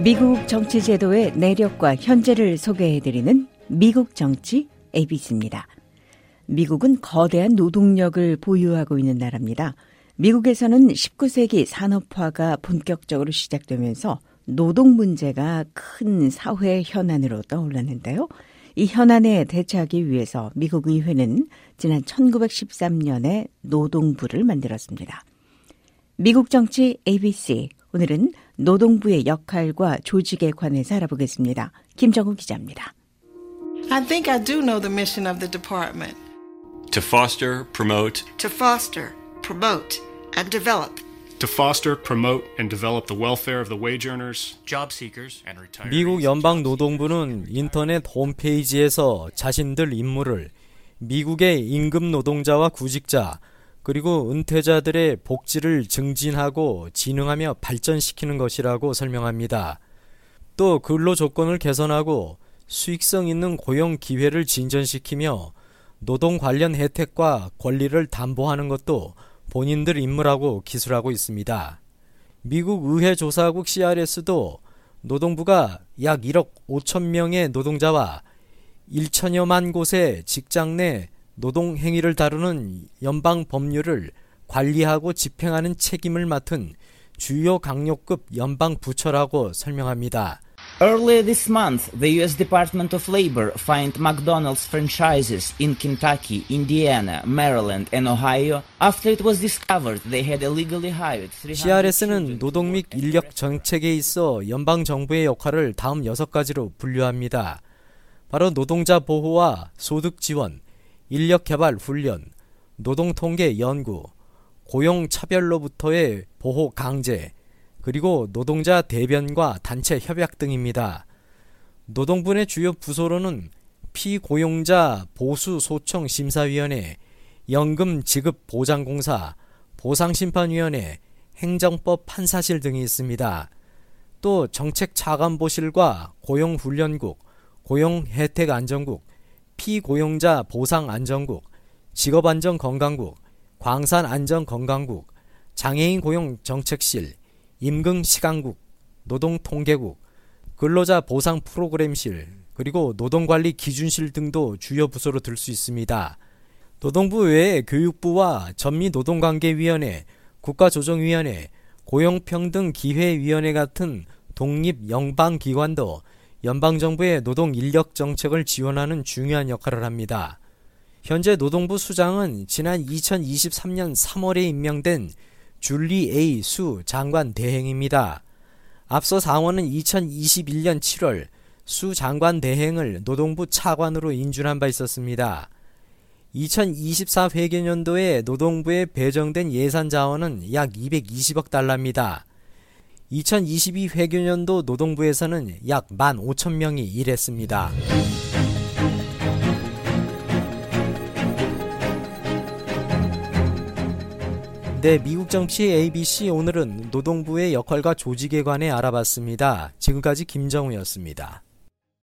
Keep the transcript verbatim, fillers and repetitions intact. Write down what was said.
미국 정치 제도의 내력과 현재를 소개해드리는 미국 정치 에이비씨입니다. 미국은 거대한 노동력을 보유하고 있는 나라입니다. 미국에서는 십구 세기 산업화가 본격적으로 시작되면서 노동 문제가 큰 사회 현안으로 떠올랐는데요. 이 현안에 대처하기 위해서 미국 의회는 지난 천구백십삼 년에 노동부를 만들었습니다. 미국 정치 에이비씨, 오늘은 노동부의 역할과 조직에 관해서 알아보겠습니다. 김정우 기자입니다. I think I do know the mission of the department. To foster, promote, To foster, promote, and develop. To foster, promote, and develop the welfare of the wage earners, job seekers, and retirees. 미국 연방 노동부는 인터넷 홈페이지에서 자신들 임무를 미국의 임금 노동자와 구직자 그리고 은퇴자들의 복지를 증진하고 진흥하며 발전시키는 것이라고 설명합니다. 또 근로 조건을 개선하고 수익성 있는 고용 기회를 진전시키며 노동 관련 혜택과 권리를 담보하는 것도 본인들 임무라고 기술하고 있습니다. 미국 의회 조사국 씨알에스도 노동부가 약 일억 오천 명의 노동자와 천여만 곳의 직장 내 노동 행위를 다루는 연방 법률을 관리하고 집행하는 책임을 맡은 주요 강력급 연방 부처라고 설명합니다. Earlier this month, the U S Department of Labor fined McDonald's franchises in Kentucky, Indiana, Maryland, and Ohio after it was discovered they had illegally hired 씨알에스는 노동 및 인력 정책에 있어 연방 정부의 역할을 다음 여섯 가지로 분류합니다. 바로 노동자 보호와 소득 지원, 인력 개발 훈련, 노동 통계 연구, 고용 차별로부터의 보호 강제, 그리고 노동자 대변과 단체 협약 등입니다. 노동부의 주요 부서로는 피고용자 보수 소청 심사위원회, 연금 지급 보장공사, 보상심판위원회, 행정법 판사실 등이 있습니다. 또 정책 차관보실과 고용훈련국, 고용혜택안전국, 피고용자 보상안전국, 직업안전건강국, 광산안전건강국, 장애인 고용정책실, 임금시간국, 노동통계국, 근로자 보상 프로그램실, 그리고 노동관리 기준실 등도 주요 부서로 들 수 있습니다. 노동부 외에 교육부와 전미노동관계위원회, 국가조정위원회, 고용평등기회위원회 같은 독립 연방기관도 연방정부의 노동 인력 정책을 지원하는 중요한 역할을 합니다. 현재 노동부 수장은 지난 이천이십삼 년 삼월에 임명된 줄리 에이 수 장관 대행입니다. 앞서 상원은 이천이십일 년 칠월 수 장관 대행을 노동부 차관으로 인준한 바 있었습니다. 이천이십사 회계년도에 노동부에 배정된 예산 자원은 약 이백이십억 달러입니다. 이천이십이 회계년도 노동부에서는 약 만 오천 명이 일했습니다. 네, 미국 정치 에이비씨, 오늘은 노동부의 역할과 조직에 관해 알아봤습니다. 지금까지 김정우였습니다.